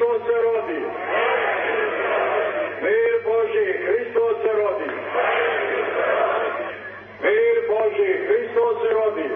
Hristos se rodi. Mir Božji, Hristos se rodi. Mir Božji, Hristos se rodi.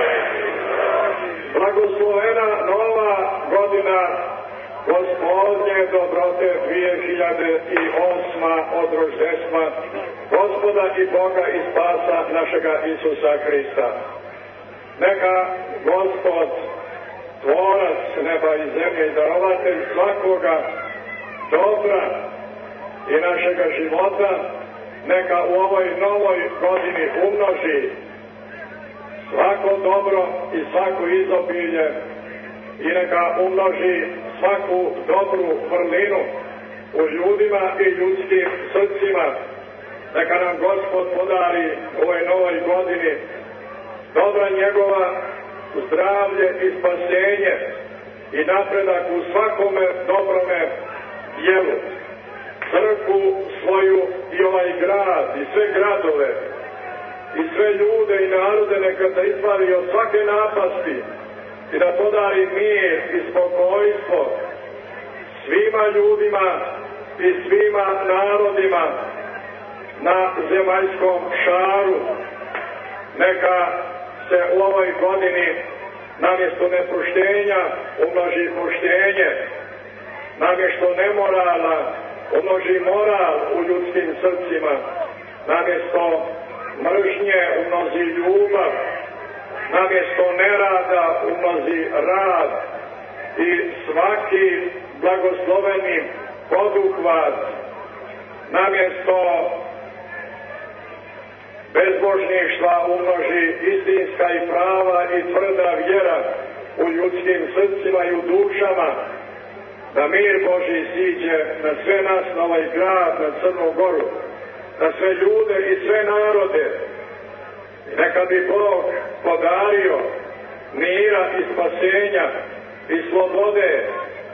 Blagoslovena nova godina Gospodnje dobrote 2008. od roždestva Gospoda i Boga i Spasa našega Isusa Hrista. Neka Gospod, Tvorac neba i zemlje i darovatelj svakoga dobra i našega života, neka u ovoj novoj godini umnoži svako dobro i svako izobilje i neka umnoži svaku dobru vrlinu u ljudima i ljudskim srcima. Neka nam Gospod podari u ovoj novoj godini dobra njegova, zdravlje i spasenje i napredak u svakome dobrome djelu. Crkvu svoju i ovaj grad i sve gradove i sve ljude i narode neka da izbavi od svake napasti i da podari mir i spokojstvo svima ljudima i svima narodima na zemaljskom šaru. Neka se u ovoj godini namjesto nepoštenja umnoži poštenje, namjesto nemorala umnoži moral u ljudskim srcima, namjesto mržnje umnoži ljubav, namjesto nerada umnoži rad i svaki blagosloveni poduhvat, namjesto bezbožništva umnoži istinska i prava i tvrda vjera u ljudskim srcima i u dušama, da mir Božji siđe na sve nas, na ovaj grad, na Crnu Goru, na sve ljude i sve narode. I neka bi Bog podario mira i spasenja i slobode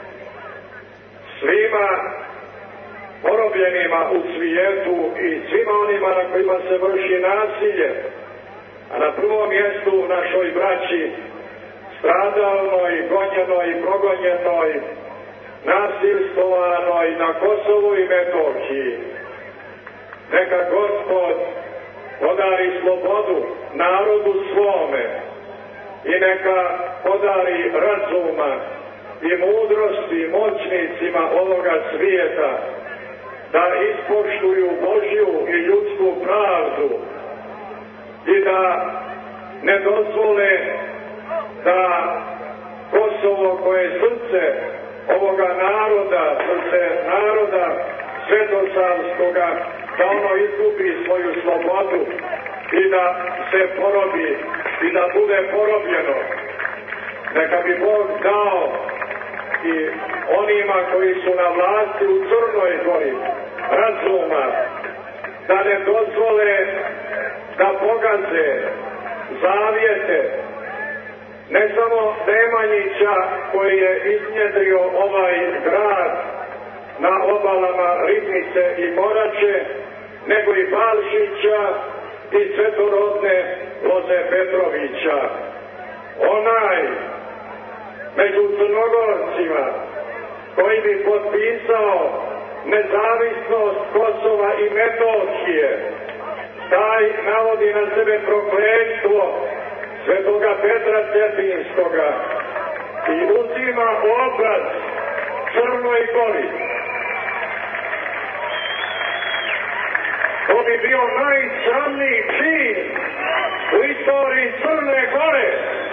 svima porobljenima u svijetu i svima onima na kojima se vrši nasilje, a na prvom mjestu našoj braći stradalnoj, gonjenoj i progonjenoj, nasilstovanoj na Kosovu i Metohiji. Neka Gospod podari slobodu narodu svome i neka podari razuma i mudrosti moćnicima ovoga svijeta da ispoštuju Božju i ljudsku pravdu i da ne dozvole da Kosovo, koje je srce ovoga naroda, srce naroda svetosavskoga, da ono izgubi svoju slobodu i da se porobi i da bude porobljeno. Neka bi Bog dao i onima koji su na vlasti u Crnoj Gori razuma, da ne dozvole da pogaze zavjete ne samo Nemanjića koji je iznjedrio ovaj grad na obalama Ribnice i Morače, nego i Balšića i svetorodne Loze Petrovića. Onaj među Crnogorcima koji bi potpisao nezavisnost Kosova i Metohije, taj navodi na sebe prokletstvo svetoga Petra Cetinskoga i uzima obraz Crnoj Gori. To bi bio najsramniji čin u istoriji Crne Gore.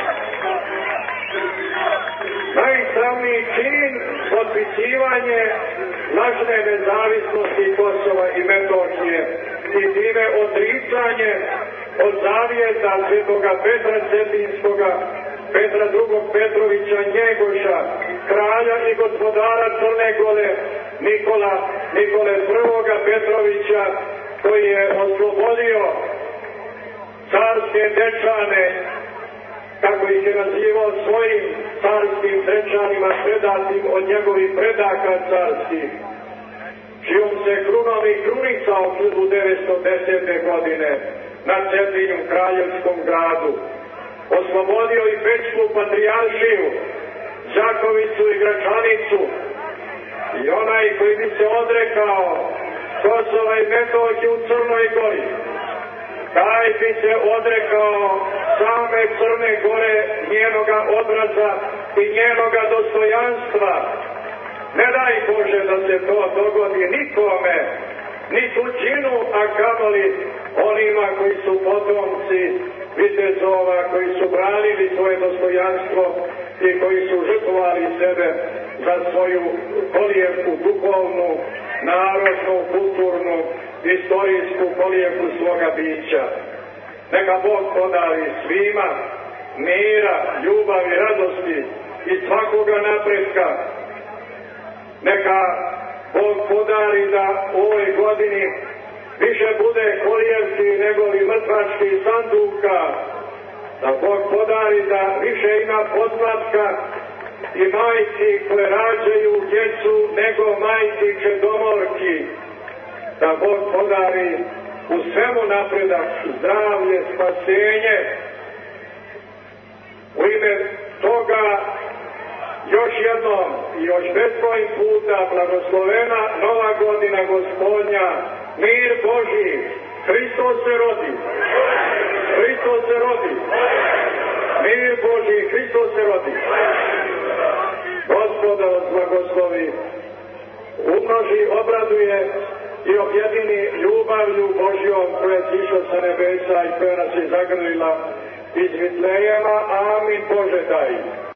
Najsramniji čin potpisivanje lažne nezavisnosti Kosova i Metohije i time odricanje od zavjeta svetoga Petra Cetinskoga, Petra II. Petrovića Njegoša, kralja i gospodara Crne Gore, Nikole I. Petrovića, koji je oslobodio carske dečane, kako ih je nazivao svojim carskim dečanima predatim od njegovih predaka carskih, čijom se krunom i krunicao 1910. godine na Cetinju, kraljevskom gradu. Oslobodio i Bečku patrijaršiju, Đakovicu i Gračanicu, I onaj koji bi se odrekao Kosova i Metohije u Crnoj Gori, taj bi se odrekao same Crne Gore, njenoga obraza i njenoga dostojanstva. Ne daj Bože da se to dogodi nikome, ni tuđinu, a kamoli onima koji su potomci vitezova, koji su branili svoje dostojanstvo i koji su žrtvovali sebe za svoju kolijevku duhovnu, narodnu, kulturnu, istorijsku kolijevku svoga bića. Neka Bog podari svima mira, ljubavi, radosti i svakoga napretka. Neka Bog podari da u ovoj godini više bude kolijevki nego li mrtvačkih sanduka. Da Bog podari da više ima podmlatka i majki koje rađaju djecu nego majki čedomorki. Da Bog podari u svemu napredak, zdravlje, spasenje. U ime toga još jednom i još bezbroj puta blagoslovena nova godina Gospodnja, mir Božji, Hristos se rodi, Hristos se rodi, mir Božji, Hristos se rodi. Gospod vas blagoslovi, umnoži, obraduje i objedini ljubavlju Božjom koja je sišla sa nebesa i koja nas je zagrlila iz Vitlejema. Amin. Bože daj.